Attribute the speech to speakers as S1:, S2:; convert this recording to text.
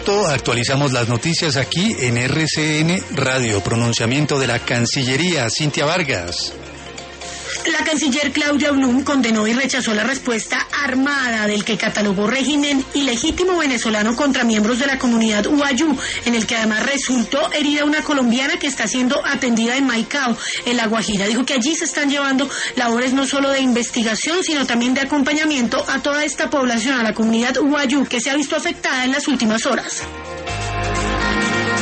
S1: minuto actualizamos las noticias aquí en RCN Radio. Pronunciamiento de la Cancillería, Cintia Vargas.
S2: La canciller Claudia Blum condenó y rechazó la respuesta armada del que catalogó régimen ilegítimo venezolano contra miembros de la comunidad Uayú, en el que además resultó herida una colombiana que está siendo atendida en Maicao, en La Guajira. Dijo que allí se están llevando labores no solo de investigación, sino también de acompañamiento a toda esta población, a la comunidad Uayú, que se ha visto afectada en las últimas horas.